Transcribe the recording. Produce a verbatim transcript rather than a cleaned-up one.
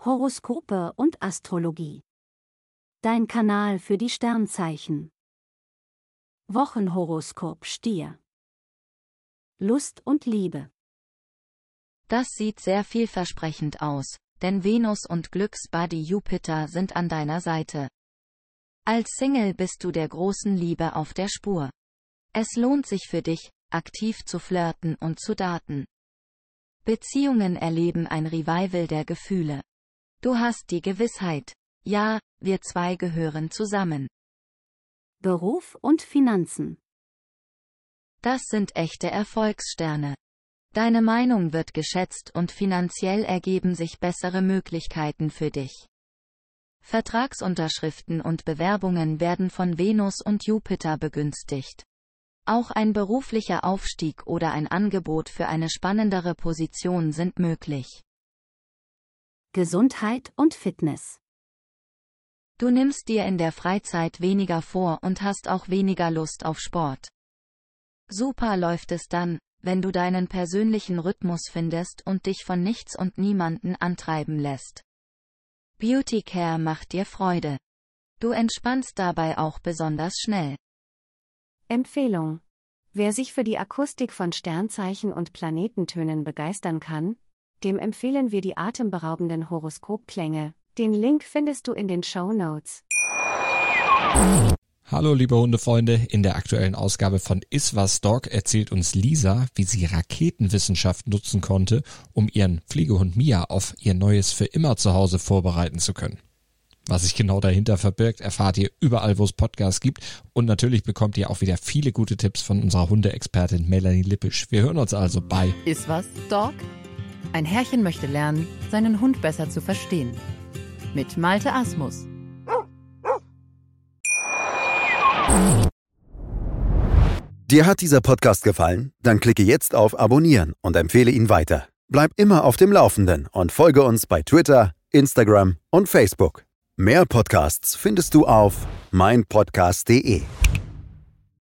Horoskope und Astrologie. Dein Kanal für die Sternzeichen. Wochenhoroskop Stier. Lust und Liebe. Das sieht sehr vielversprechend aus, denn Venus und Glücksbuddy Jupiter sind an deiner Seite. Als Single bist du der großen Liebe auf der Spur. Es lohnt sich für dich, aktiv zu flirten und zu daten. Beziehungen erleben ein Revival der Gefühle. Du hast die Gewissheit, ja, wir zwei gehören zusammen. Beruf und Finanzen. Das sind echte Erfolgssterne. Deine Meinung wird geschätzt und finanziell ergeben sich bessere Möglichkeiten für dich. Vertragsunterschriften und Bewerbungen werden von Venus und Jupiter begünstigt. Auch ein beruflicher Aufstieg oder ein Angebot für eine spannendere Position sind möglich. Gesundheit und Fitness. Du nimmst dir in der Freizeit weniger vor und hast auch weniger Lust auf Sport. Super läuft es dann, wenn du deinen persönlichen Rhythmus findest und dich von nichts und niemanden antreiben lässt. Beauty Care macht dir Freude. Du entspannst dabei auch besonders schnell. Empfehlung. Wer sich für die Akustik von Sternzeichen und Planetentönen begeistern kann, dem empfehlen wir die atemberaubenden Horoskopklänge. Den Link findest du in den Shownotes. Hallo liebe Hundefreunde, in der aktuellen Ausgabe von Iswas Dog erzählt uns Lisa, wie sie Raketenwissenschaft nutzen konnte, um ihren Pflegehund Mia auf ihr neues für immer Zuhause vorbereiten zu können. Was sich genau dahinter verbirgt, erfahrt ihr überall, wo es Podcasts gibt, und natürlich bekommt ihr auch wieder viele gute Tipps von unserer Hundeexpertin Melanie Lippisch. Wir hören uns also bei Iswas Dog? Ein Herrchen möchte lernen, seinen Hund besser zu verstehen. Mit Malte Asmus. Dir hat dieser Podcast gefallen? Dann klicke jetzt auf Abonnieren und empfehle ihn weiter. Bleib immer auf dem Laufenden und folge uns bei Twitter, Instagram und Facebook. Mehr Podcasts findest du auf meinpodcast punkt de.